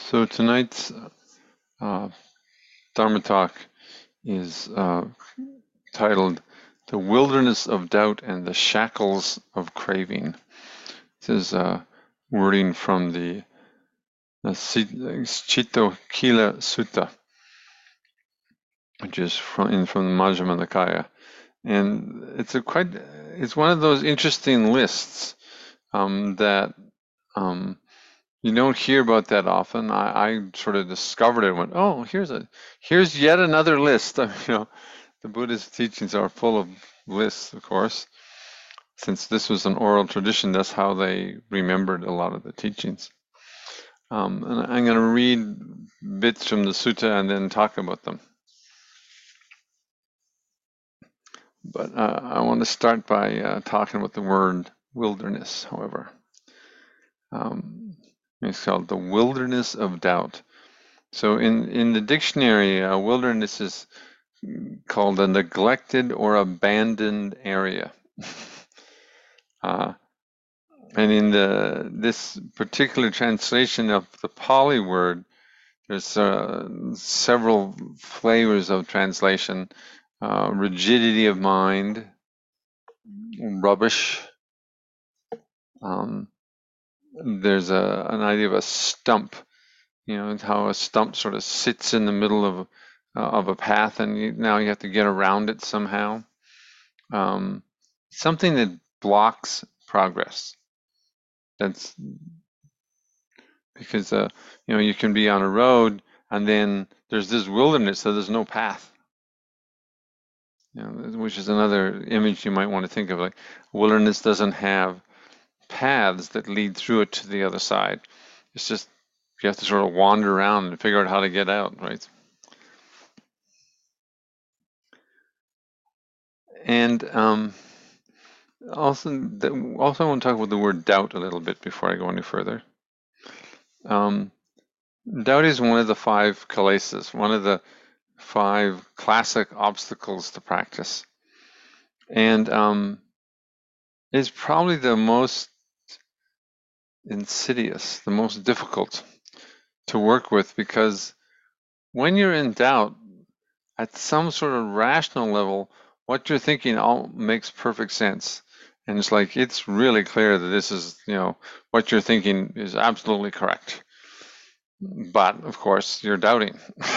So tonight's Dharma talk is titled "The Wilderness of Doubt and the Shackles of Craving." This is wording from the Chittokila Sutta, which is from the Majjhima Nikaya, and it's one of those interesting lists that you don't hear about that often. I sort of discovered it and went, oh, here's yet another list. The Buddhist teachings are full of lists, of course. Since this was an oral tradition, that's how they remembered a lot of the teachings. And I'm going to read bits from the sutta and then talk about them. But I want to start by talking about the word wilderness, however. It's called the wilderness of doubt. So in the dictionary, wilderness is called a neglected or abandoned area. And in this particular translation of the Pali word, there's several flavors of translation. Rigidity of mind, rubbish. There's an idea of a stump. How a stump sort of sits in the middle of a path, and now you have to get around it somehow. Something that blocks progress. That's because you can be on a road and then there's this wilderness, so there's no path. Which is another image you might want to think of. Like, wilderness doesn't have paths that lead through it to the other side. It's just you have to sort of wander around and figure out how to get out, right? And also I want to talk about the word doubt a little bit before I go any further. Doubt is one of the 5 kilesas, one of the 5 classic obstacles to practice, and is probably the most insidious, the most difficult to work with, because when you're in doubt, at some sort of rational level, what you're thinking all makes perfect sense. And it's really clear that this is, what you're thinking is absolutely correct. But of course, you're doubting.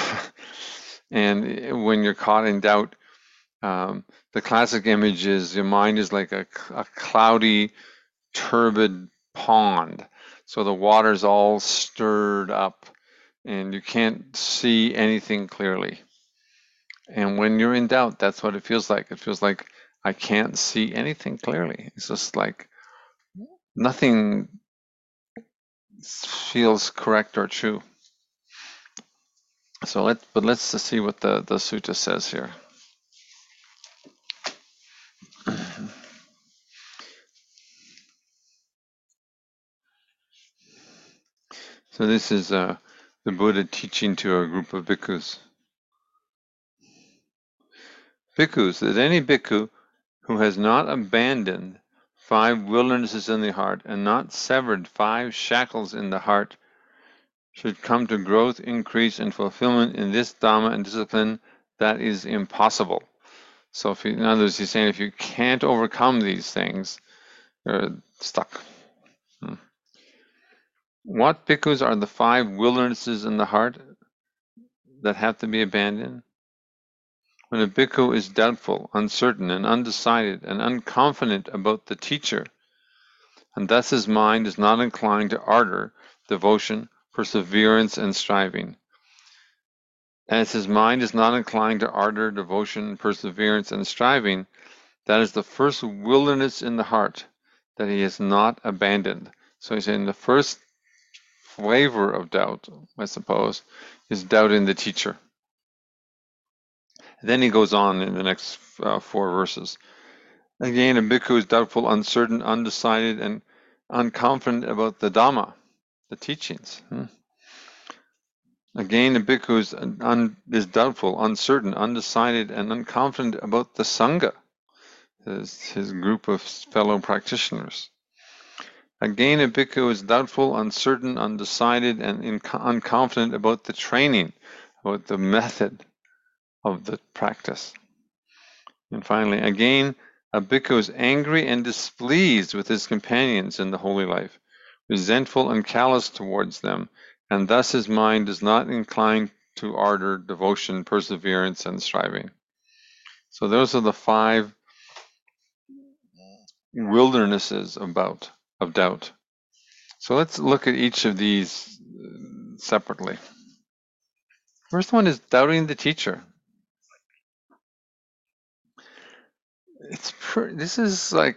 And when you're caught in doubt, the classic image is your mind is like a cloudy, turbid pond. So the water's all stirred up and you can't see anything clearly. And when you're in doubt, that's what it feels like. It feels like I can't see anything clearly. It's just like nothing feels correct or true. So let's just see what the sutta says here. So this is the Buddha teaching to a group of bhikkhus. Bhikkhus, that any bhikkhu who has not abandoned 5 wildernesses in the heart and not severed 5 shackles in the heart should come to growth, increase, and fulfillment in this Dhamma and discipline that is impossible. So in other words, he's saying if you can't overcome these things, you're stuck. What bhikkhus are the 5 wildernesses in the heart that have to be abandoned? When a bhikkhu is doubtful, uncertain, and undecided, and unconfident about the teacher, and thus his mind is not inclined to ardor, devotion, perseverance, and striving. As his mind is not inclined to ardor, devotion, perseverance, and striving, that is the first wilderness in the heart that he has not abandoned. So he's saying the first flavor of doubt, I suppose, is doubt in the teacher. And then he goes on in the next 4 verses. Again, a bhikkhu is doubtful, uncertain, undecided, and unconfident about the Dhamma, the teachings. Again, a bhikkhu is doubtful, uncertain, undecided, and unconfident about the Sangha, his group of fellow practitioners. Again, a bhikkhu is doubtful, uncertain, undecided, and unconfident about the training, about the method of the practice. And finally, again, a bhikkhu is angry and displeased with his companions in the holy life, resentful and callous towards them, and thus his mind is not inclined to ardor, devotion, perseverance, and striving. So those are the 5 wildernesses of doubt. So let's look at each of these separately. First one is doubting the teacher. This is like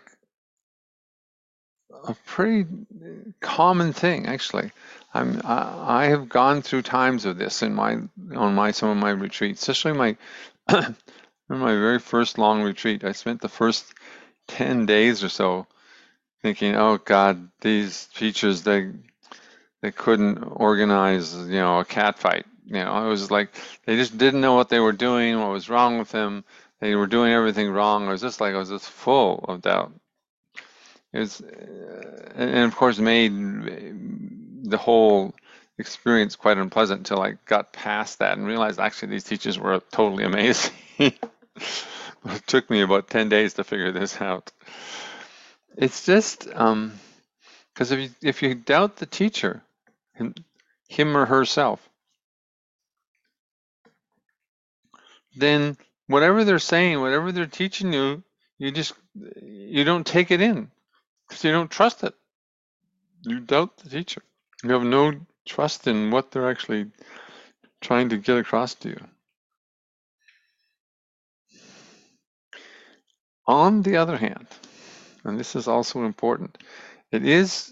a pretty common thing, actually. I have gone through times of this in some of my retreats, especially my in my very first long retreat. I spent the first 10 days or so thinking, oh God, these teachers, they couldn't organize, a cat fight. It was like they just didn't know what they were doing, what was wrong with them. They were doing everything wrong. I was just full of doubt. It was, and of course, made the whole experience quite unpleasant until I got past that and realized actually these teachers were totally amazing. It took me about 10 days to figure this out. It's just because if you doubt the teacher, him or herself, then whatever they're saying, whatever they're teaching you, you don't take it in because you don't trust it. You doubt the teacher. You have no trust in what they're actually trying to get across to you. On the other hand, and this is also important, it's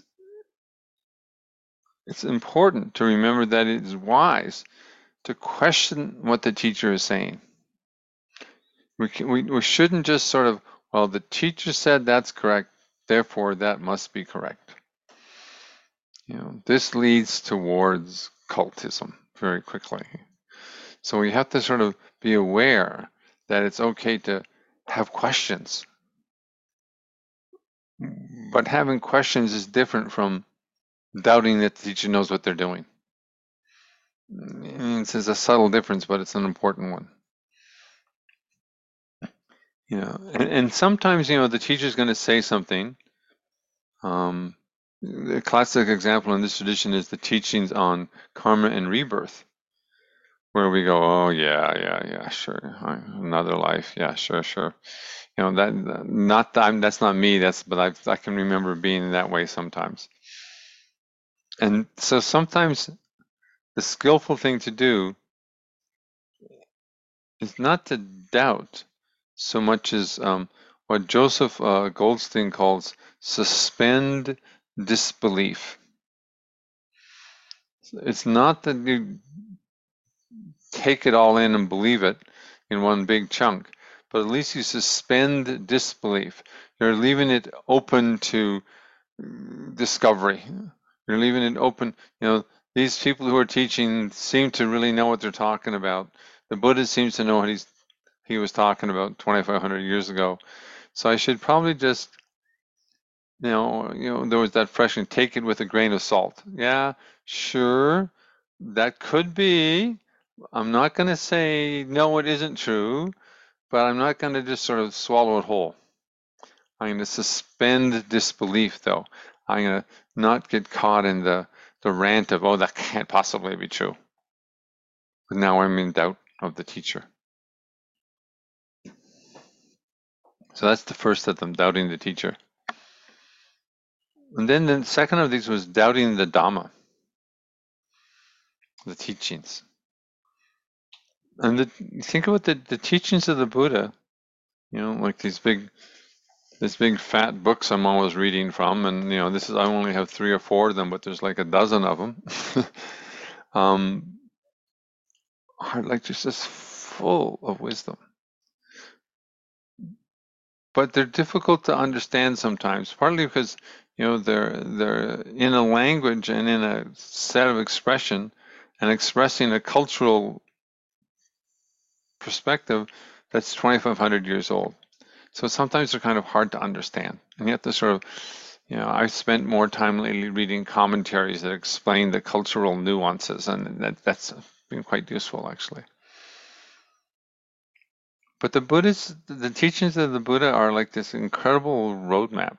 important to remember that it is wise to question what the teacher is saying. We shouldn't just sort of, well, the teacher said that's correct, therefore that must be correct. This leads towards cultism very quickly. So we have to sort of be aware that it's okay to have questions. But having questions is different from doubting that the teacher knows what they're doing. It's a subtle difference, but it's an important one. And sometimes, the teacher's going to say something. The classic example in this tradition is the teachings on karma and rebirth, where we go, oh yeah, sure, another life, yeah, sure. That's not me. But I can remember being that way sometimes. And so sometimes the skillful thing to do is not to doubt so much as what Joseph Goldstein calls suspend disbelief. It's not that you take it all in and believe it in one big chunk, but at least you suspend disbelief. You're leaving it open to discovery. You're leaving it open. These people who are teaching seem to really know what they're talking about. The Buddha seems to know what he was talking about 2,500 years ago. So I should probably just, there was that expression, take it with a grain of salt. Yeah, sure, that could be. I'm not going to say no, it isn't true, but I'm not going to just sort of swallow it whole. I'm going to suspend disbelief, though. I'm going to not get caught in the rant of, oh, that can't possibly be true. But now I'm in doubt of the teacher. So that's the first of them, doubting the teacher. And then the second of these was doubting the Dhamma, the teachings. And think about the teachings of the Buddha, like these big fat books I'm always reading from, and I only have 3 or 4 of them, but there's like a dozen of them. Are like just full of wisdom. But they're difficult to understand sometimes, partly because they're in a language and in a set of expression and expressing a cultural perspective that's 2,500 years old. So sometimes they're kind of hard to understand, and you have to sort of I've spent more time lately reading commentaries that explain the cultural nuances, and that's been quite useful, actually. But the teachings of the Buddha are like this incredible roadmap.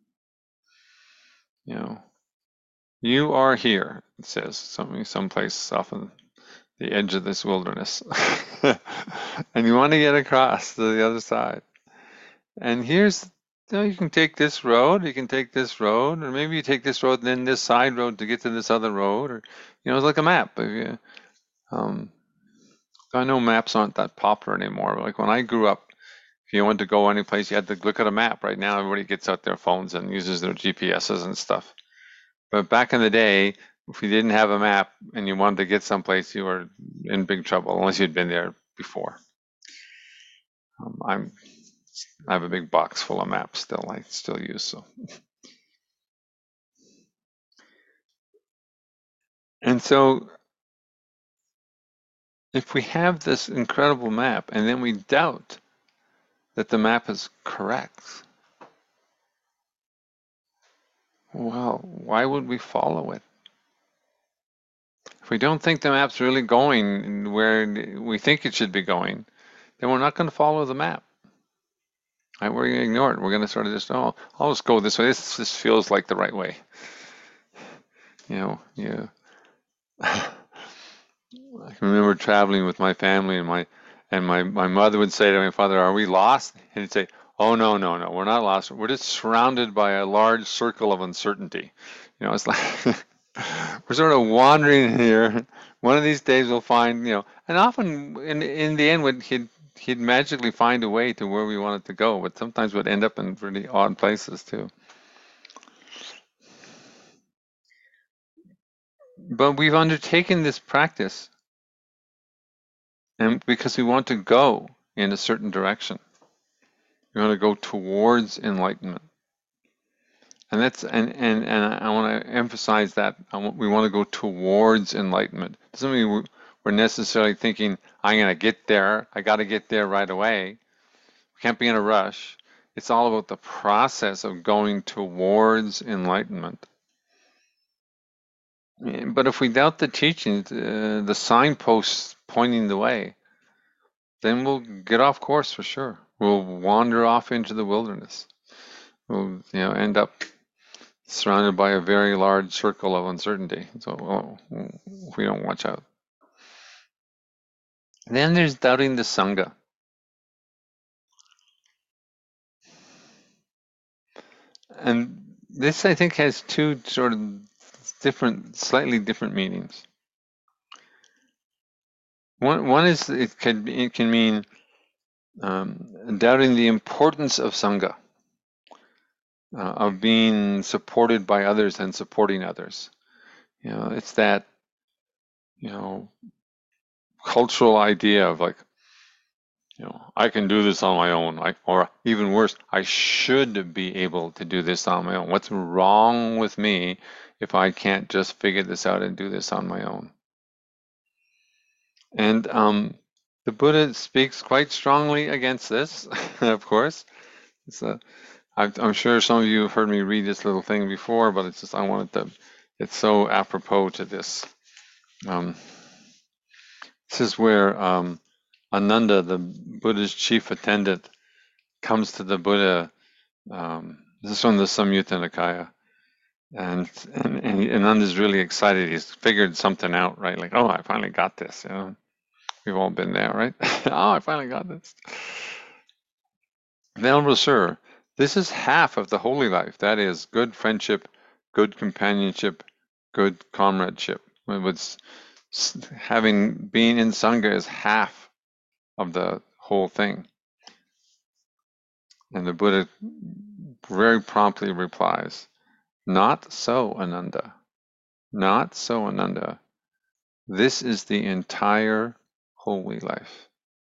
You know, you are here, it says, someplace off on the edge of this wilderness, and you want to get across to the other side. And here's, you can take this road, you can take this road, or maybe you take this road and then this side road to get to this other road, or it's like a map. Um, I know maps aren't that popular anymore. Like when I grew up, if you wanted to go any place, you had to look at a map. Right now, everybody gets out their phones and uses their GPSs and stuff. But back in the day, if you didn't have a map and you wanted to get someplace, you were in big trouble unless you'd been there before. I have a big box full of maps still. I still use so. And so, if we have this incredible map and then we doubt that the map is correct, well, why would we follow it? If we don't think the map's really going where we think it should be going, then we're not going to follow the map. Right? We're going to ignore it. We're going to sort of just, I'll just go this way. This feels like the right way. Yeah. I can remember traveling with my family, and my mother would say to my father, "Are we lost?" And he'd say, "Oh, no, no, no, we're not lost. We're just surrounded by a large circle of uncertainty." It's like we're sort of wandering here. One of these days we'll find, and often in the end he'd magically find a way to where we wanted to go, but sometimes we'd end up in really odd places too. But we've undertaken this practice and because we want to go in a certain direction. We want to go towards enlightenment. And I want to emphasize that we want to go towards enlightenment. It doesn't mean we're necessarily thinking, I'm going to get there. I got to get there right away. We can't be in a rush. It's all about the process of going towards enlightenment. But if we doubt the teachings, the signposts pointing the way, then we'll get off course for sure. We'll wander off into the wilderness. We'll, end up surrounded by a very large circle of uncertainty. So if we don't watch out. And then there's doubting the Sangha. And this, I think, has two sort of slightly different meanings. One is it can mean doubting the importance of Sangha, of being supported by others and supporting others. It's that, cultural idea of like, I can do this on my own, or even worse, I should be able to do this on my own. What's wrong with me if I can't just figure this out and do this on my own? And the Buddha speaks quite strongly against this, of course. I'm sure some of you have heard me read this little thing before, but it's just it's so apropos to this. This is where Ananda, the Buddha's chief attendant, comes to the Buddha. This is from the Samyutta Nikaya. And Ananda's really excited. He's figured something out, right? Like, oh, I finally got this. We've all been there, right? Oh, I finally got this. Venerable Sir, this is half of the holy life. That is good friendship, good companionship, good comradeship. Having been in Sangha is half of the whole thing. And the Buddha very promptly replies, not so, Ananda. Not so, Ananda. This is the entire holy life.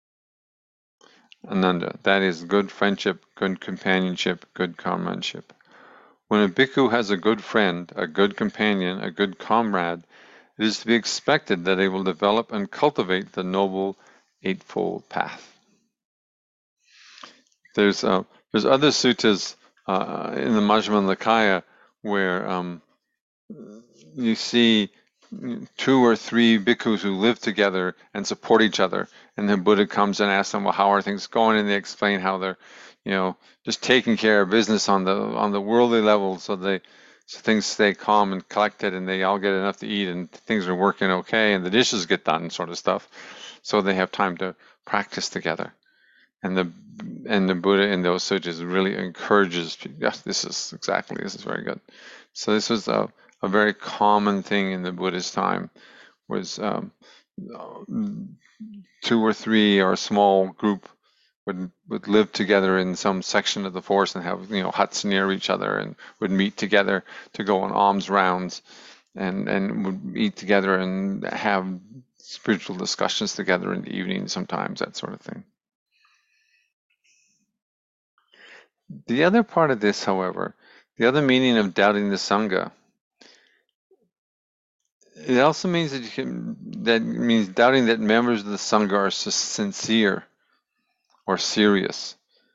Ananda, that is good friendship, good companionship, good comradeship. When a bhikkhu has a good friend, a good companion, a good comrade, it is to be expected that they will develop and cultivate the noble Eightfold Path. There's other suttas in the Majjhima Nikaya, where you see 2 or 3 bhikkhus who live together and support each other. And the Buddha comes and asks them, well, how are things going? And they explain how they're, just taking care of business on the worldly level, so things stay calm and collected, and they all get enough to eat, and things are working okay, and the dishes get done, sort of stuff. So they have time to practice together. And the Buddha in those sutras really encourages. Yes, this is very good. So this was a very common thing in the Buddhist time, was 2 or 3 or a small group would live together in some section of the forest and have huts near each other, and would meet together to go on alms rounds, and would eat together and have spiritual discussions together in the evening sometimes, that sort of thing. The other part of this, however, the other meaning of doubting the Sangha, it also means that means doubting that members of the Sangha are sincere or serious.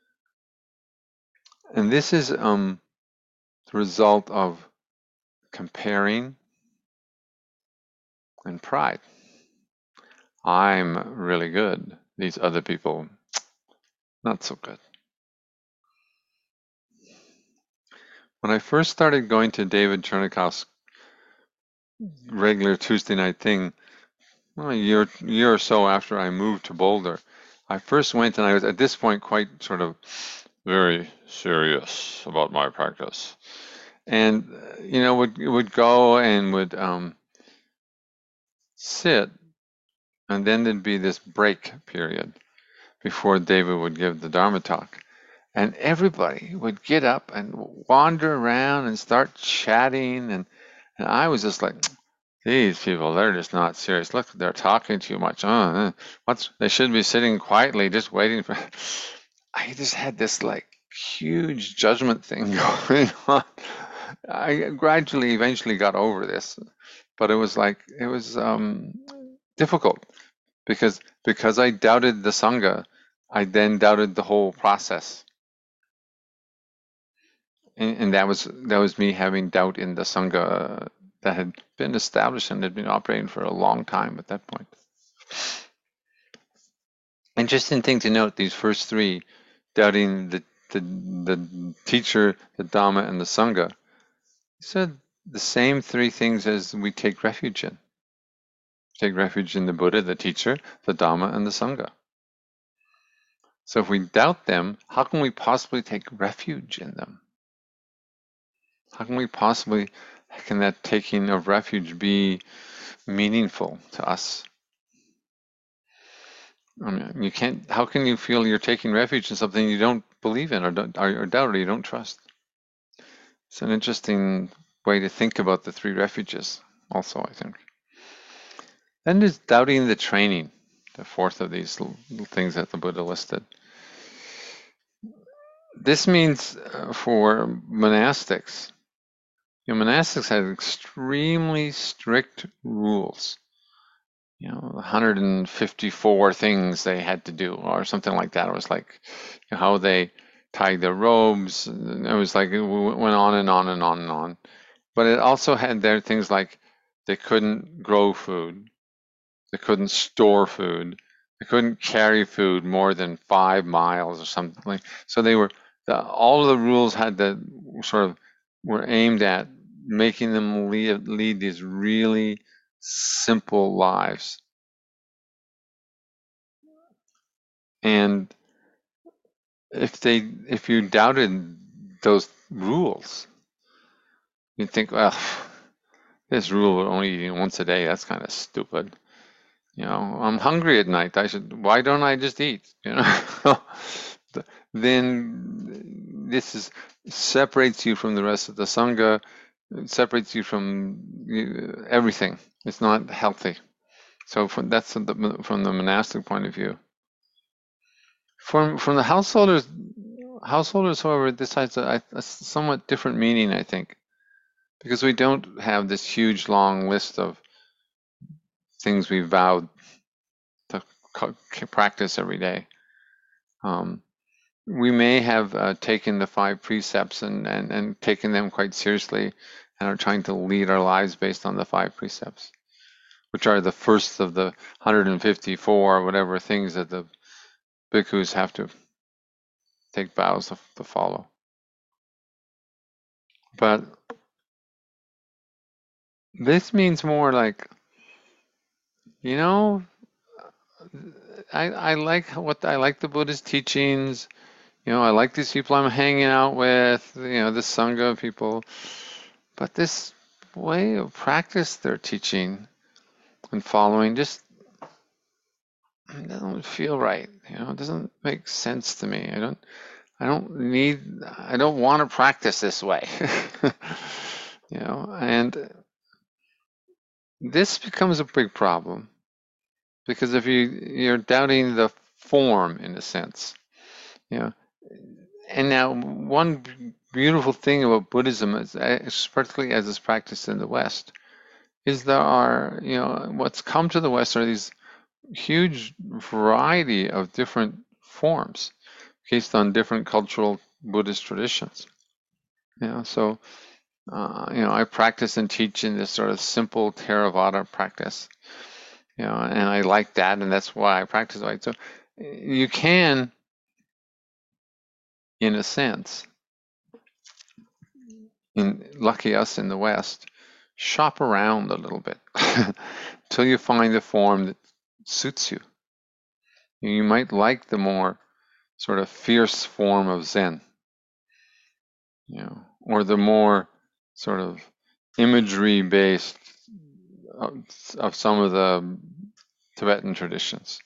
And this is the result of comparing and pride. I'm really good. These other people, not so good. When I first started going to David Chernikoff's regular Tuesday night thing, well, a year or so after I moved to Boulder, I first went, and I was at this point quite sort of very serious about my practice, and would go and would sit, and then there'd be this break period before David would give the Dharma talk, and everybody would get up and wander around and start chatting, and I was just like, these people, they're just not serious. Look, they're talking too much. They should be sitting quietly, just waiting for. I just had this like huge judgment thing going on. I gradually, eventually got over this, but it was difficult because I doubted the Sangha. I then doubted the whole process, and that was me having doubt in the Sangha that had been established and had been operating for a long time at that point. Interesting thing to note: these first 3, doubting the teacher, the Dhamma, and the Sangha, said the same 3 things as we take refuge in. Take refuge in the Buddha, the teacher, the Dhamma, and the Sangha. So if we doubt them, how can we possibly take refuge in them? How can that taking of refuge be meaningful to us? I mean, you can't. How can you feel you're taking refuge in something you don't believe in, or doubt, or you don't trust? It's an interesting way to think about the 3 refuges, also, I think. Then there's doubting the training, the 4th of these little things that the Buddha listed. This means for monastics, monastics had extremely strict rules. 154 things they had to do, or something like that. It was like how they tied their robes. It was like it went on and on and on and on. But it also had their things like they couldn't grow food, they couldn't store food, they couldn't carry food more than 5 miles or something. So all of the rules had were aimed at making them lead these really simple lives. And if you doubted those rules, you'd think, well, this rule of only eating once a day, that's kind of stupid. I'm hungry at night. Why don't I just eat? Then this separates you from the rest of the Sangha. It separates you from everything. It's not healthy. So that's from the monastic point of view. From the householders, however, this has a somewhat different meaning, I think, because we don't have this huge long list of things we vowed to practice every day. we may have taken the 5 precepts and taken them quite seriously and are trying to lead our lives based on the 5 precepts, which are the first of the 154 or whatever things that the bhikkhus have to take vows to follow. But this means more like, you know, I like the Buddhist teachings. I like these people I'm hanging out with, this Sangha of people. But this way of practice they're teaching and following just doesn't feel right. It doesn't make sense to me. I don't want to practice this way. And this becomes a big problem because if you're doubting the form in a sense, you know. And now one beautiful thing about Buddhism is particularly as it's practiced in the West, is there are, what's come to the West are these huge variety of different forms based on different cultural Buddhist traditions. So I practice and teach in this sort of simple Theravada practice. And I like that, and that's why I practice it. So you can, in a sense, lucky us in the West, shop around a little bit until you find the form that suits you. You might like the more sort of fierce form of Zen, or the more sort of imagery based of some of the Tibetan traditions.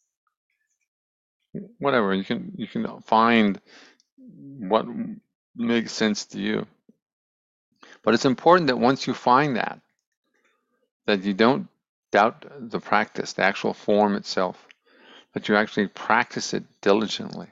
Whatever, you can find what makes sense to you. But it's important that once you find that you don't doubt the practice, the actual form itself, but you actually practice it diligently,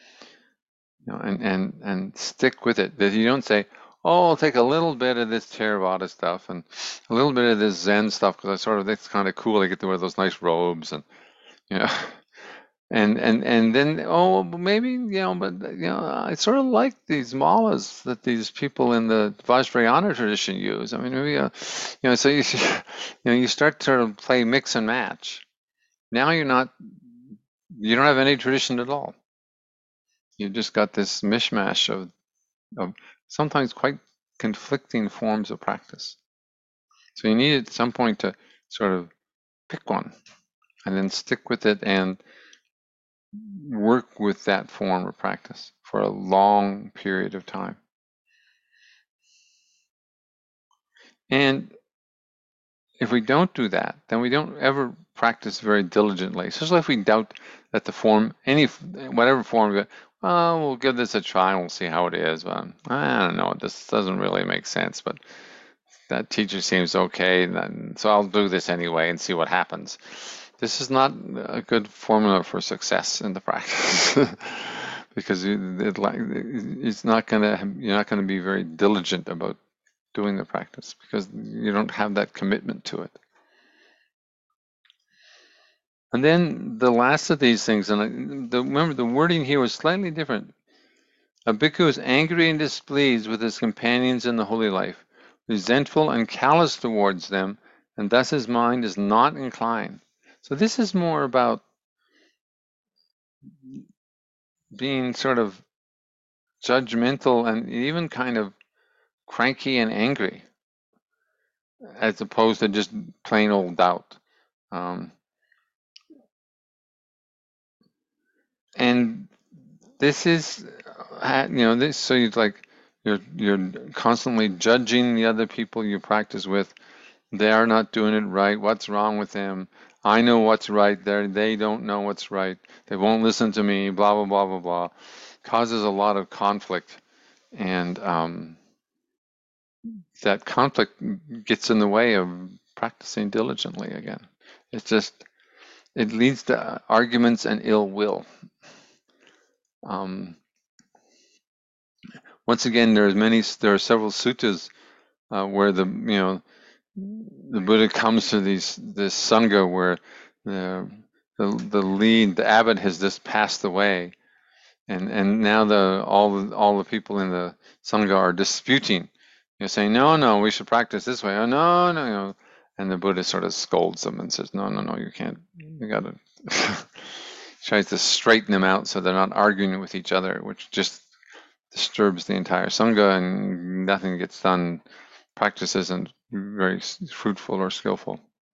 and stick with it. That you don't say, "Oh, I'll take a little bit of this Theravada stuff and a little bit of this Zen stuff because that's kind of cool. I get to wear those nice robes and you know." And then maybe but I sort of like these malas that these people in the Vajrayana tradition use. I mean, maybe so you start to sort of play mix and match. Now you don't have any tradition at all. You just got this mishmash of sometimes quite conflicting forms of practice. So you need at some point to sort of pick one and then stick with it and work with that form of practice for a long period of time. And if we don't do that, then we don't ever practice very diligently. Especially if we doubt that the form, whatever form, we'll give this a try and we'll see how it is. But I don't know, this doesn't really make sense. But that teacher seems okay, so I'll do this anyway and see what happens. This is not a good formula for success in the practice. Because you're not going to be very diligent about doing the practice because you don't have that commitment to it. And then the last of these things, and remember the wording here was slightly different. A bhikkhu is angry and displeased with his companions in the holy life, resentful and callous towards them, and thus his mind is not inclined. So this is more about being sort of judgmental and even kind of cranky and angry, as opposed to just plain old doubt. And this is, this. So you're constantly judging the other people you practice with. They are not doing it right. What's wrong with them? I know what's right. They don't know what's right. They won't listen to me. Blah blah blah blah blah. Causes a lot of conflict, and that conflict gets in the way of practicing diligently again. It leads to arguments and ill will. Once again, there are several suttas where the Buddha comes to this sangha where the abbot has just passed away, And now all the people in the Sangha are disputing. You're saying, no, we should practice this way. Oh, no. And the Buddha sort of scolds them and says, no, you can't. You got to tries to straighten them out so they're not arguing with each other, which just disturbs the entire Sangha and nothing gets done. Practice isn't very fruitful or skillful.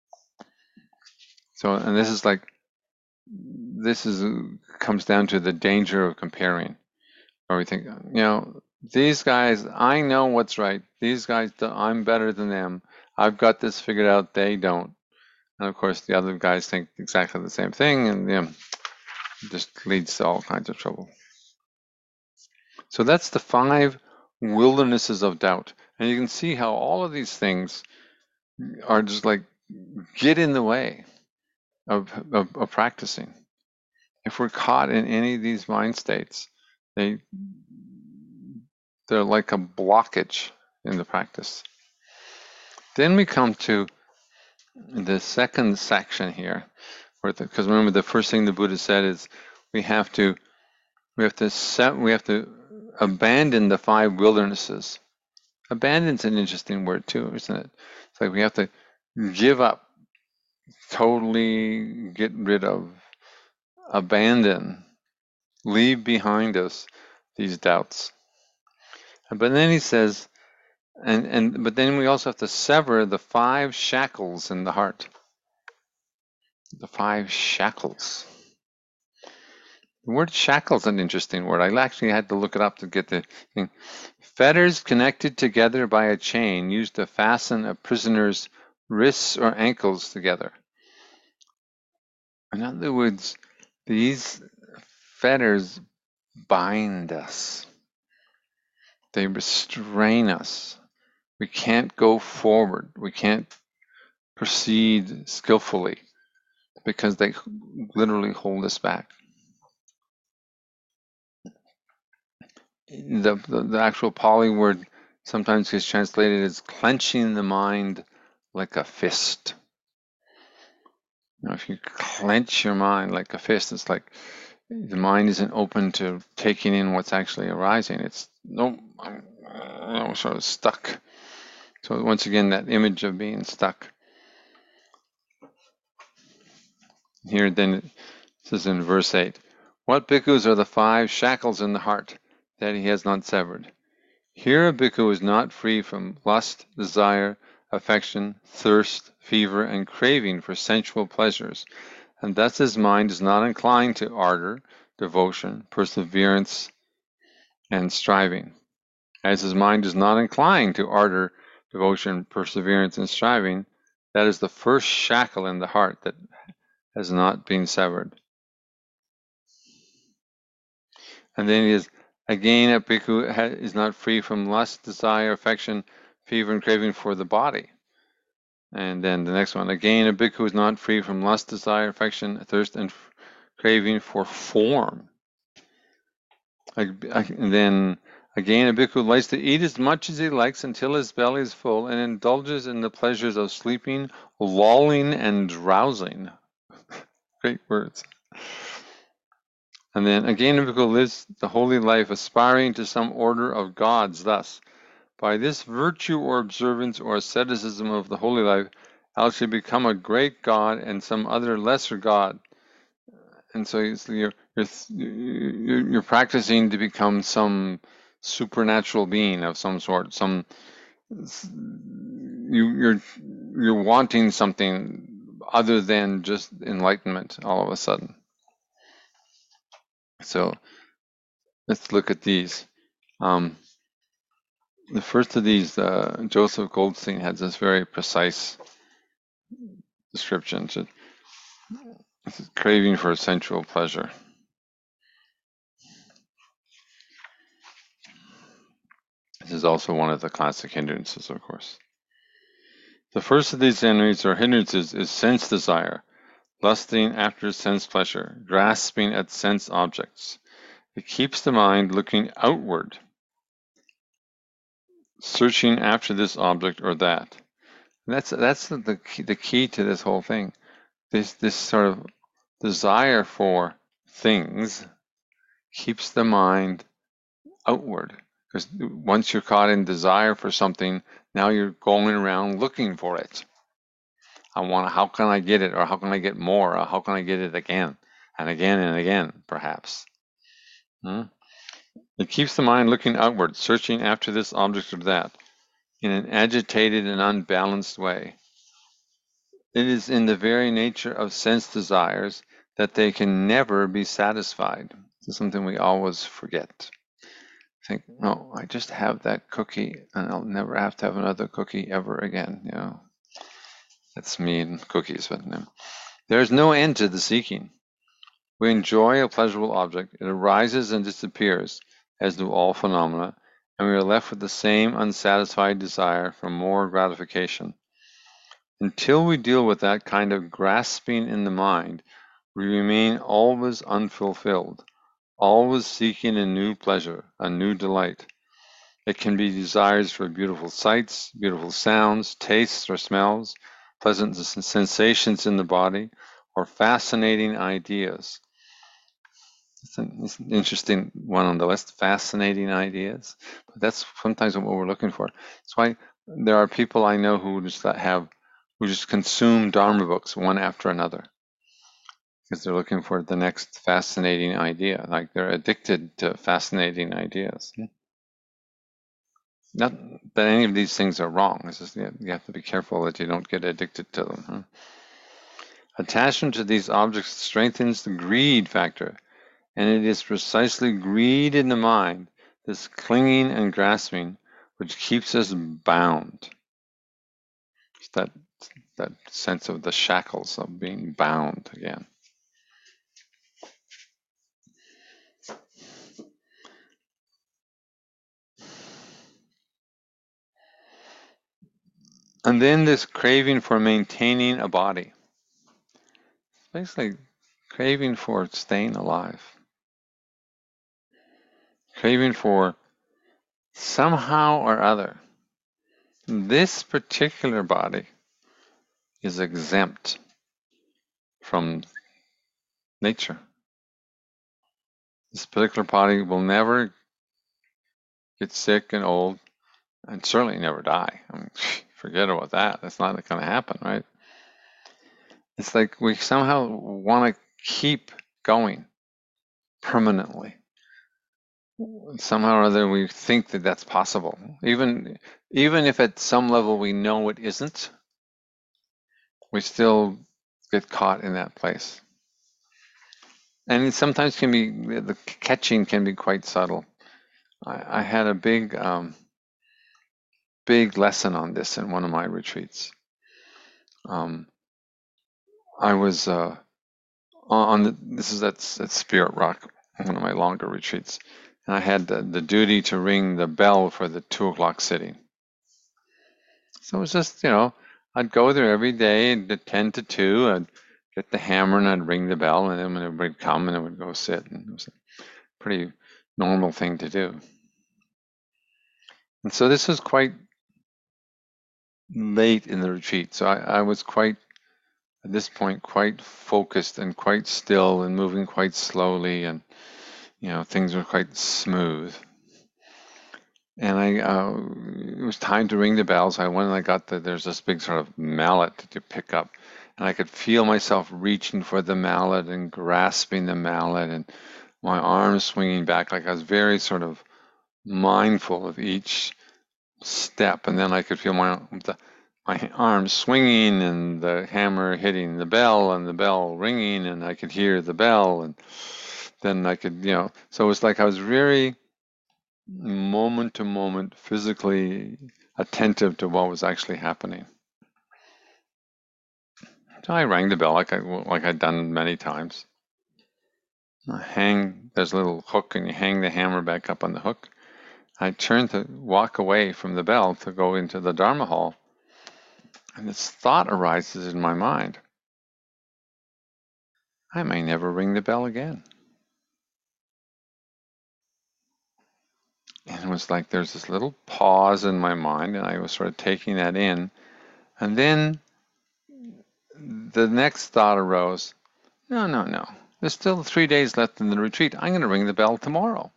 So, and this is comes down to the danger of comparing, where we think, these guys, I know what's right. These guys, I'm better than them. I've got this figured out. They don't. And of course, the other guys think exactly the same thing, and it just leads to all kinds of trouble. So that's the 5 wildernesses of doubt. And you can see how all of these things are just like get in the way of practicing. If we're caught in any of these mind states, they're like a blockage in the practice. Then we come to the second section here, because remember the first thing the Buddha said is we have to abandon the 5 wildernesses. Abandon's an interesting word too, isn't it? It's like we have to give up, totally get rid of, abandon, leave behind us these doubts. But then he says, but then we also have to sever the 5 shackles in the heart. The 5 shackles. The word shackle is an interesting word. I actually had to look it up to get the thing. Fetters connected together by a chain used to fasten a prisoner's wrists or ankles together. In other words, these fetters bind us. They restrain us. We can't go forward. We can't proceed skillfully because they literally hold us back. The actual Pali word sometimes gets translated as clenching the mind like a fist. If you clench your mind like a fist, it's like the mind isn't open to taking in what's actually arising. It's sort of stuck. So once again, that image of being stuck. Here then it says in verse 8, what bhikkhus are the 5 shackles in the heart that he has not severed? Here a bhikkhu is not free from lust, desire, affection, thirst, fever, and craving for sensual pleasures, and thus his mind is not inclined to ardor, devotion, perseverance, and striving. As his mind is not inclined to ardor, devotion, perseverance, and striving, that is the first shackle in the heart that has not been severed. And then it is, again, a bhikkhu is not free from lust, desire, affection, fever, and craving for the body. And then the next one, again, a bhikkhu is not free from lust, desire, affection, thirst, and craving for form. And then again, a bhikkhu likes to eat as much as he likes until his belly is full and indulges in the pleasures of sleeping, lolling, and drowsing. Great words. And then again, a bhikkhu lives the holy life, aspiring to some order of gods. Thus, by this virtue or observance or asceticism of the holy life, I shall become a great god and some other lesser god. And so you're practicing to become some supernatural being of some sort. You're wanting something other than just enlightenment all of a sudden. So let's look at these. The first of these, Joseph Goldstein has this very precise description. It's craving for sensual pleasure. This is also one of the classic hindrances, of course. The first of these enemies or hindrances is sense desire, lusting after sense pleasure, grasping at sense objects. It keeps the mind looking outward, searching after this object or that. And that's the key to this whole thing. This sort of desire for things keeps the mind outward. Because once you're caught in desire for something, now you're going around looking for it. How can I get it? Or how can I get more? Or how can I get it again and again and again, perhaps? It keeps the mind looking outward, searching after this object or that, in an agitated and unbalanced way. It is in the very nature of sense desires that they can never be satisfied. This is something we always forget. Think, no, I just have that cookie and I'll never have to have another cookie ever again. You know, that's me and cookies. But no. There's no end to the seeking. We enjoy a pleasurable object. It arises and disappears, as do all phenomena, and we are left with the same unsatisfied desire for more gratification. Until we deal with that kind of grasping in the mind, we remain always unfulfilled, always seeking a new pleasure, a new delight. It can be desires for beautiful sights, beautiful sounds, tastes or smells, pleasant sensations in the body, or fascinating ideas. It's an interesting one on the list, fascinating ideas. But that's sometimes what we're looking for. That's why there are people I know who just consume Dharma books one after another because they're looking for the next fascinating idea. Like they're addicted to fascinating ideas. Not that any of these things are wrong. It's just you have to be careful that you don't get addicted to them. Attachment to these objects strengthens the greed factor, and it is precisely greed in the mind, this clinging and grasping, which keeps us bound. It's that sense of the shackles of being bound again. And then this craving for maintaining a body. Basically, craving for staying alive. Craving for somehow or other. This particular body is exempt from nature. This particular body will never get sick and old and certainly never die. I mean, forget about that. That's not going to happen, right? It's like we somehow want to keep going permanently. Somehow or other, we think that that's possible. Even if at some level we know it isn't, we still get caught in that place. And it sometimes the catching can be quite subtle. I had a big lesson on this in one of my retreats. I was this is at Spirit Rock, one of my longer retreats, and I had the duty to ring the bell for the 2:00 sitting. So it was just, I'd go there every day at 10 to 2. I'd get the hammer and I'd ring the bell, and then when everybody would come, and I would go sit. And it was a pretty normal thing to do. And so this was quite late in the retreat. So I was quite, at this point, quite focused and quite still and moving quite slowly, and things were quite smooth. And it was time to ring the bell. So I went and I got there's this big sort of mallet that you pick up, and I could feel myself reaching for the mallet and grasping the mallet, and my arms swinging back, like I was very sort of mindful of each step. And then I could feel my arms swinging and the hammer hitting the bell and the bell ringing, and I could hear the bell, and then I could, so it was like I was very moment to moment physically attentive to what was actually happening. So I rang the bell like I'd done many times. There's a little hook, and you hang the hammer back up on the hook. I turned to walk away from the bell to go into the Dharma hall, and this thought arises in my mind. I may never ring the bell again. And it was like there's this little pause in my mind, and I was sort of taking that in. And then the next thought arose, no. There's still 3 days left in the retreat. I'm going to ring the bell tomorrow.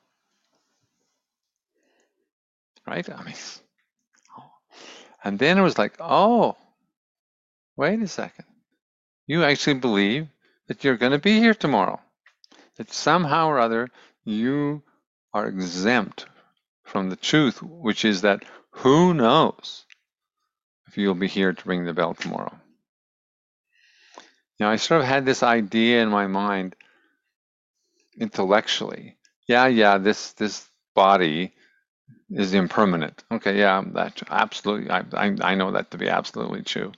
Right? I mean, and then it was like, oh, wait a second. You actually believe that you're going to be here tomorrow. That somehow or other you are exempt from the truth, which is that who knows if you'll be here to ring the bell tomorrow. I sort of had this idea in my mind intellectually. Yeah, this body is impermanent. Okay, yeah, that's absolutely, I know that to be absolutely true.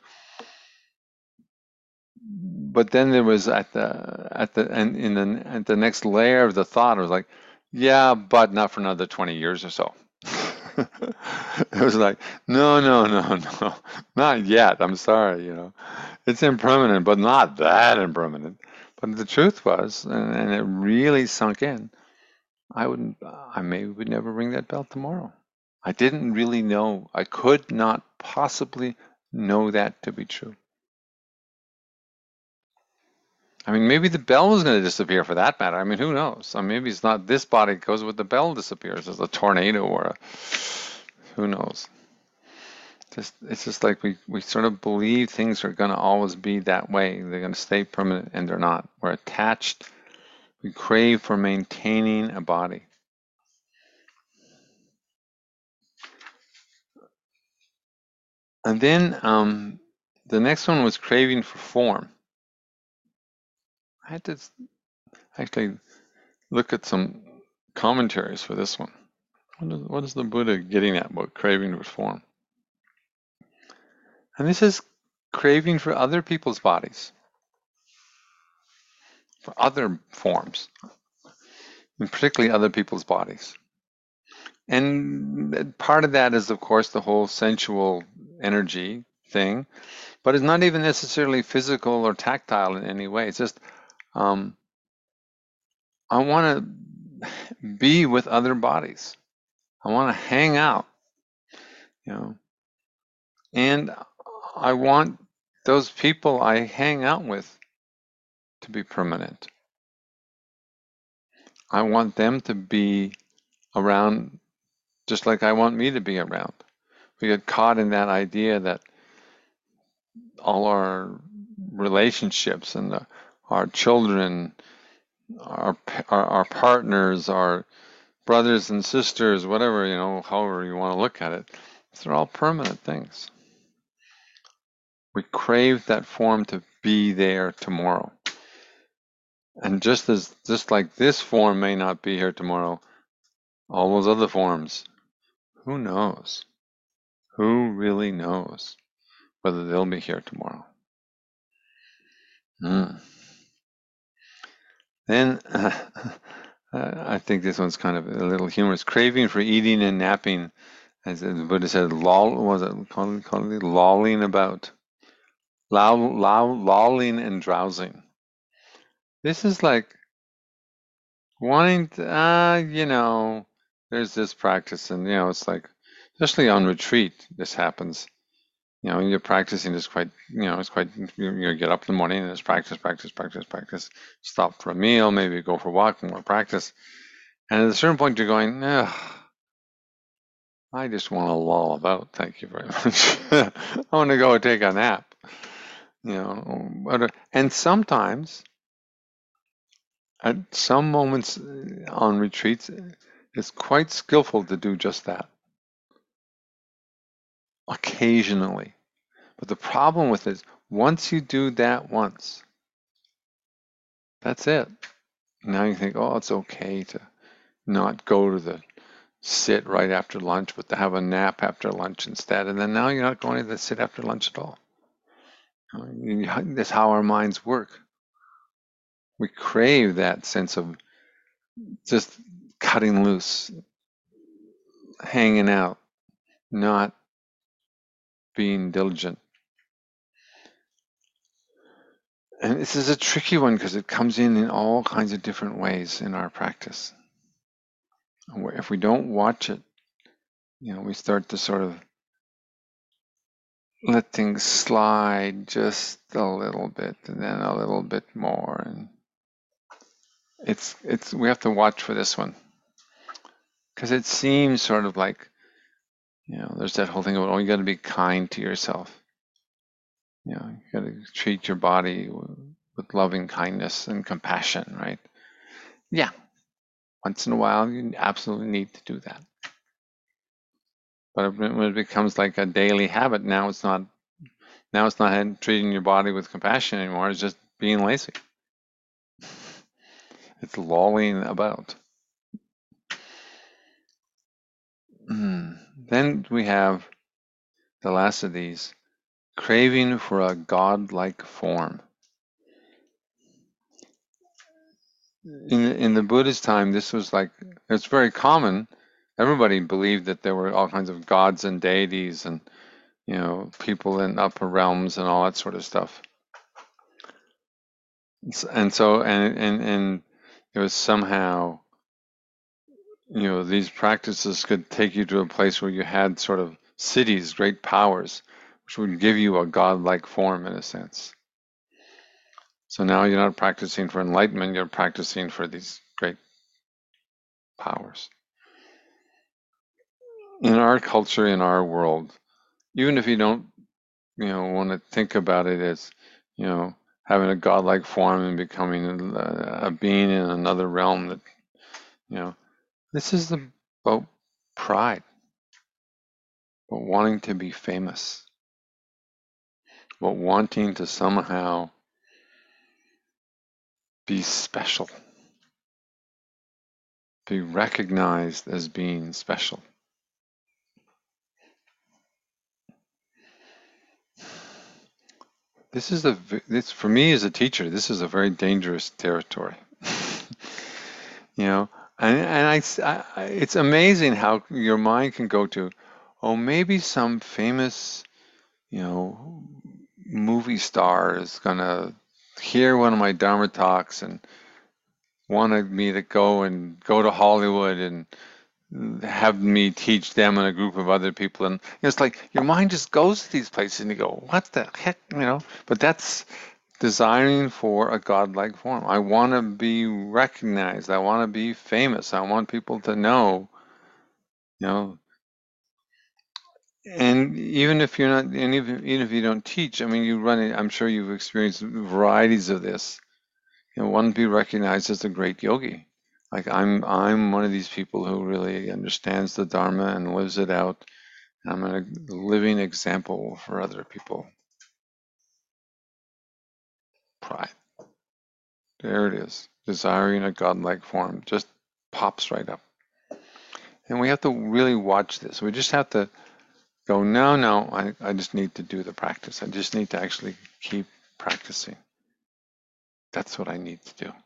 But then there was at the next layer of the thought, I was like, yeah, but not for another 20 years or so. It was like, no, not yet. I'm sorry, it's impermanent, but not that impermanent. But the truth was, and it really sunk in, I maybe would never ring that bell tomorrow. I didn't really know. I could not possibly know that to be true. I mean, maybe the bell was going to disappear for that matter. I mean, who knows? I mean, maybe it's not this body goes with the bell disappears as a tornado or who knows? It's just like we sort of believe things are going to always be that way. They're going to stay permanent, and they're not. We're attached. We crave for maintaining a body. And then the next one was craving for form. I had to actually look at some commentaries for this one. What is the Buddha getting at about craving for form? And this is craving for other people's bodies, for other forms, and particularly other people's bodies. And part of that is, of course, the whole sensual energy thing, but it's not even necessarily physical or tactile in any way. It's just, I want to be with other bodies. I want to hang out, and I want those people I hang out with to be permanent. I want them to be around just like I want me to be around. We get caught in that idea that all our relationships and our children, our partners, our brothers and sisters, whatever, however you want to look at it, they're all permanent things. We crave that form to be there tomorrow. And just like this form may not be here tomorrow, all those other forms, who knows? Who really knows whether they'll be here tomorrow? Then I think this one's kind of a little humorous. Craving for eating and napping, as the Buddha said, lolling about, lolling and drowsing. This is like wanting to, there's this practice, and it's like, especially on retreat, this happens. You're practicing is quite, it's quite, you get up in the morning and it's practice. Stop for a meal, maybe go for a walk, more practice. And at a certain point, you're going, I just want to loll about. Thank you very much. I want to go take a nap. And sometimes, at some moments on retreats, it's quite skillful to do just that. Occasionally. But the problem with it is, once you do that once, that's it. Now you think, oh, it's okay to not go to the sit right after lunch, but to have a nap after lunch instead. And then now you're not going to the sit after lunch at all. That's how our minds work. We crave that sense of just cutting loose, hanging out, not being diligent. And this is a tricky one because it comes in all kinds of different ways in our practice. If we don't watch it, we start to sort of let things slide just a little bit and then a little bit more. And we have to watch for this one, because it seems sort of like, there's that whole thing about, you got to be kind to yourself. You got to treat your body with loving kindness and compassion, right? Yeah, once in a while you absolutely need to do that. But when it becomes like a daily habit, now it's not treating your body with compassion anymore. It's just being lazy. It's lolling about. Then we have the last of these, craving for a godlike form. In the Buddhist time, this was like, it's very common. Everybody believed that there were all kinds of gods and deities and, people in upper realms and all that sort of stuff. And so, and it was somehow, these practices could take you to a place where you had sort of cities, great powers, which would give you a godlike form in a sense. So now you're not practicing for enlightenment, you're practicing for these great powers. In our culture, in our world, even if you don't, want to think about it as, having a godlike form and becoming a being in another realm, that, this is about pride, about wanting to be famous, about wanting to somehow be special, be recognized as being special. This for me as a teacher, this is a very dangerous territory. And it's amazing how your mind can go to, oh, maybe some famous, movie star is gonna hear one of my Dharma talks and wanted me to go to Hollywood and have me teach them and a group of other people. And it's like your mind just goes to these places and you go, what the heck, But that's desiring for a godlike form. I want to be recognized. I want to be famous. I want people to know, and even if you're not, and even if you don't teach, I mean, I'm sure you've experienced varieties of this. Want to be recognized as a great yogi. Like I'm one of these people who really understands the Dharma and lives it out. I'm a living example for other people. Pride. There it is. Desiring a godlike form just pops right up. And we have to really watch this. We just have to go, no, I just need to do the practice. I just need to actually keep practicing. That's what I need to do.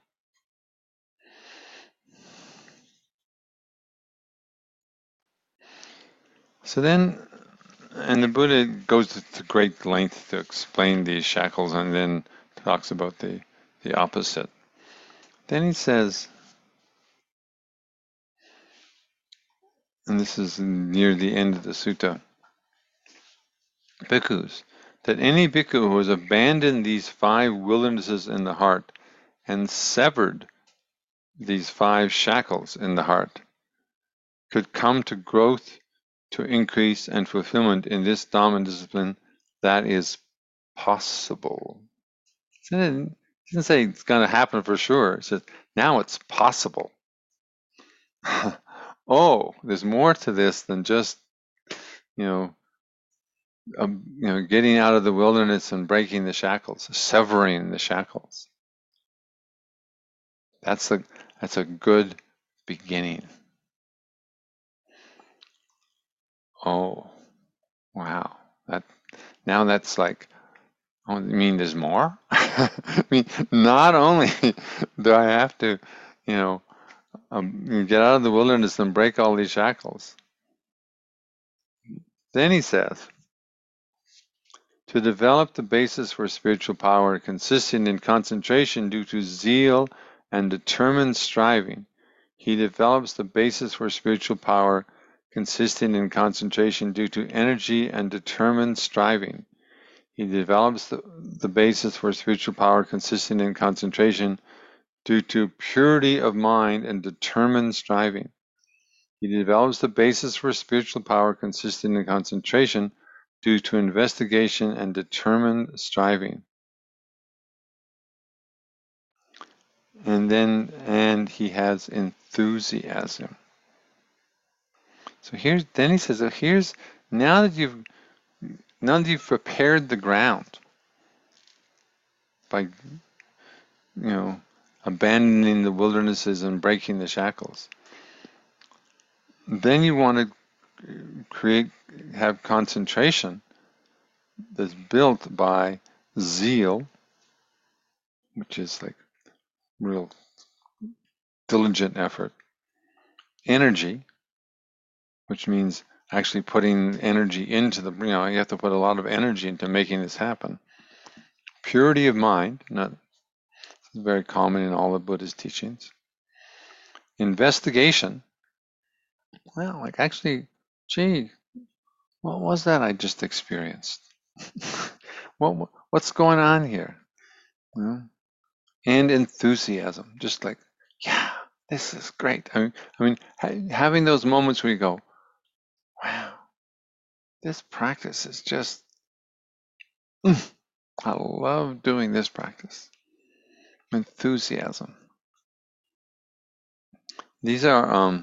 So then, and the Buddha goes to great length to explain these shackles and then talks about the opposite. Then he says, and this is near the end of the sutta, bhikkhus, that any bhikkhu who has abandoned these 5 wildernesses in the heart and severed these 5 shackles in the heart could come to growth, to increase, and fulfillment in this Dhamma discipline that is possible. It doesn't say it's going to happen for sure. It says, now it's possible. Oh, there's more to this than just, getting out of the wilderness and breaking the shackles, severing the shackles. That's a good beginning. Oh, wow. That's like, oh, you mean there's more? I mean, not only do I have to, get out of the wilderness and break all these shackles. Then he says, to develop the basis for spiritual power consisting in concentration due to zeal and determined striving, he develops the basis for spiritual power consisting in concentration due to energy and determined striving. He develops the basis for spiritual power consisting in concentration due to purity of mind and determined striving. He develops the basis for spiritual power consisting in concentration due to investigation and determined striving. And he has enthusiasm. So then he says, now that you've prepared the ground by, abandoning the wildernesses and breaking the shackles, then you want to have concentration that's built by zeal, which is like real diligent effort, energy, which means actually putting energy into you have to put a lot of energy into making this happen. Purity of mind, very common in all of Buddha's teachings. Investigation, well, like actually, gee, what was that I just experienced? What's going on here? And enthusiasm, just like, yeah, this is great. I mean, having those moments where you go, wow, this practice is just, I love doing this practice. Enthusiasm. These are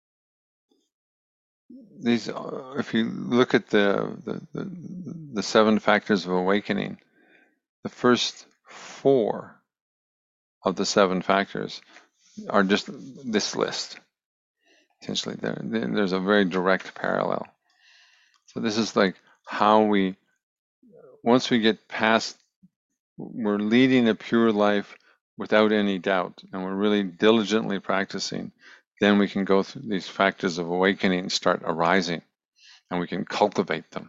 if you look at the 7 factors of awakening, the first 4 of the 7 factors are just this list. Essentially, there's a very direct parallel. So this is like how once we get past, we're leading a pure life without any doubt, and we're really diligently practicing, then we can go through these factors of awakening and start arising, and we can cultivate them.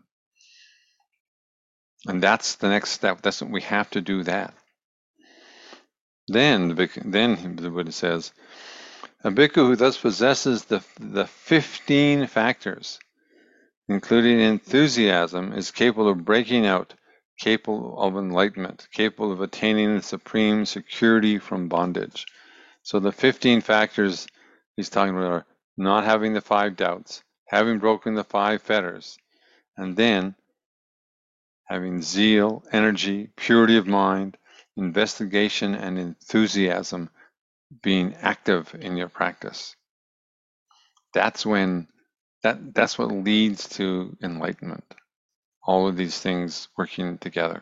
And that's the next step. That's what we have to do that. Then the Buddha says, a bhikkhu who thus possesses the 15 factors, including enthusiasm, is capable of breaking out, capable of enlightenment, capable of attaining the supreme security from bondage. So the 15 factors he's talking about are not having the 5 doubts, having broken the 5 fetters, and then having zeal, energy, purity of mind, investigation, and enthusiasm being active in your practice. That's when that's what leads to enlightenment. All of these things working together.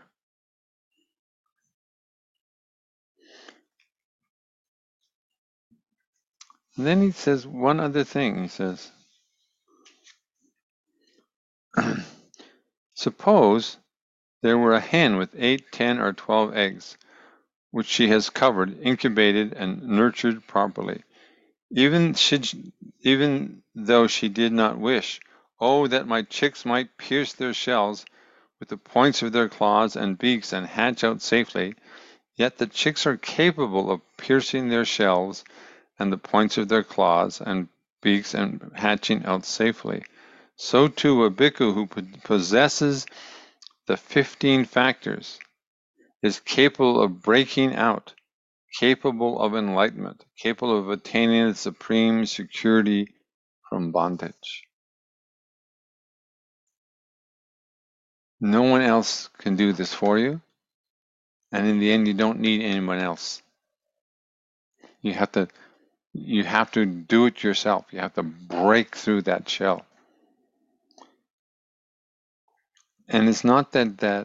And then he says one other thing. He says, suppose there were a hen with 8, 10, or 12 eggs, which she has covered, incubated, and nurtured properly. Even though she did not wish, oh, that my chicks might pierce their shells with the points of their claws and beaks and hatch out safely, yet the chicks are capable of piercing their shells and the points of their claws and beaks and hatching out safely. So too a bhikkhu who possesses the 15 factors is capable of breaking out, capable of enlightenment, capable of attaining the supreme security from bondage. No one else can do this for you, and in the end, you don't need anyone else. You have to do it yourself. You have to break through that shell. And it's not that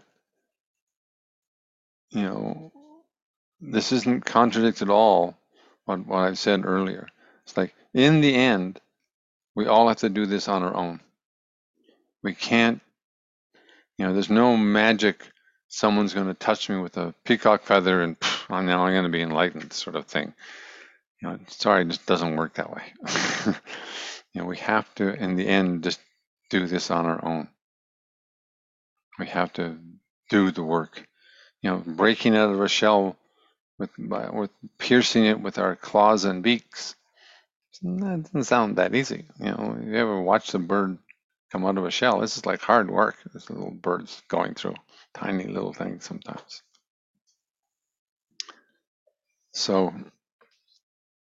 this isn't contradict at all what I've said earlier. It's like, in the end, we all have to do this on our own. We can't, there's no magic, someone's going to touch me with a peacock feather and now I'm going to be enlightened sort of thing. Sorry, it just doesn't work that way. We have to, in the end, just do this on our own. We have to do the work. Breaking out of a shell with piercing it with our claws and beaks. That doesn't sound that easy. You ever watched a bird come out of a shell? This is like hard work. This little bird's going through tiny little things sometimes. So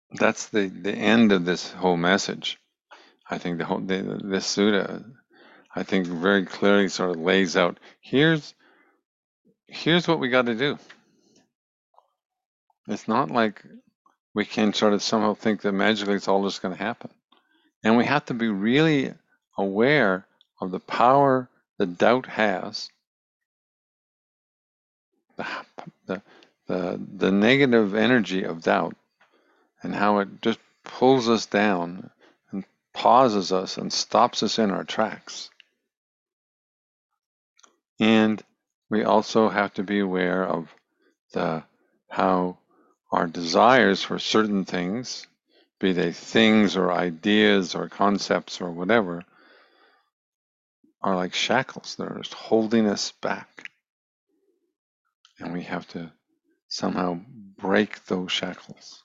That's the end of this whole message. I think this sutta, I think, very clearly sort of lays out, here's what we got to do. It's not like we can sort of somehow think that magically it's all just going to happen. And we have to be really aware of the power that doubt has, the, the negative energy of doubt, and how it just pulls us down and pauses us and stops us in our tracks. And we also have to be aware of how our desires for certain things, be they things or ideas or concepts or whatever, are like shackles. They're just holding us back. And we have to somehow break those shackles.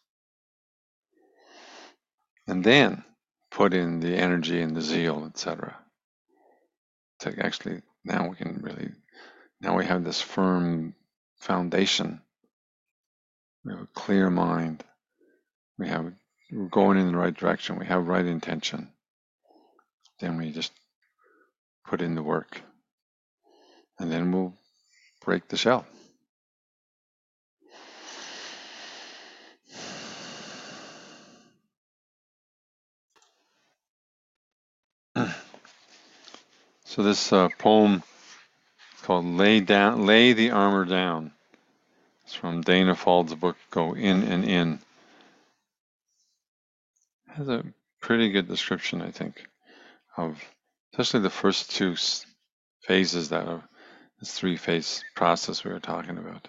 And then put in the energy and the zeal, etc. To actually, now we have this firm foundation. We have a clear mind. We're going in the right direction. We have right intention. Then we just put in the work. And then we'll break the shell. So this poem is called Lay the Armor Down. It's from Dana Fald's book, Go In and In. It has a pretty good description, I think, of especially the first two phases that are this three-phase process we were talking about.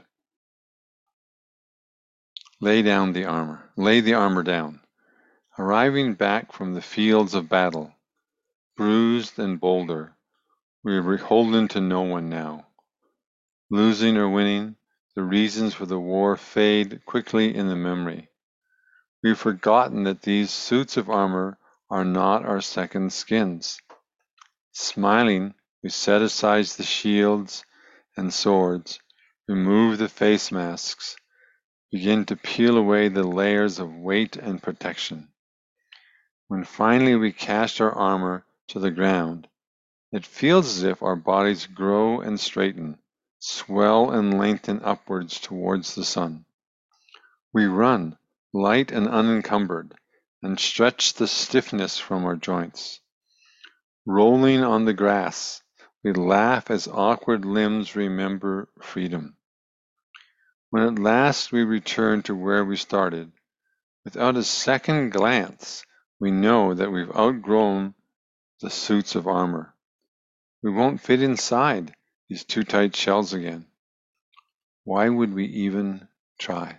Lay the armor down. Arriving back from the fields of battle, bruised and bolder, we are beholden to no one now. Losing or winning, the reasons for the war fade quickly in the memory. We've forgotten that these suits of armor are not our second skins. Smiling, we set aside the shields and swords, remove the face masks, begin to peel away the layers of weight and protection. When finally we cast our armor to the ground, it feels as if our bodies grow and straighten, swell and lengthen upwards towards the sun. We run, light and unencumbered, and stretch the stiffness from our joints. Rolling on the grass, we laugh as awkward limbs remember freedom. When at last we return to where we started, without a second glance, we know that we've outgrown the suits of armor. We won't fit inside these too tight shells again. Why would we even try?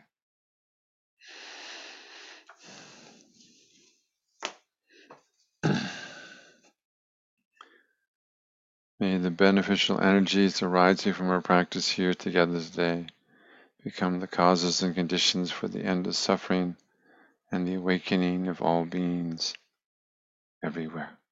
May the beneficial energies arising from our practice here together today become the causes and conditions for the end of suffering and the awakening of all beings everywhere.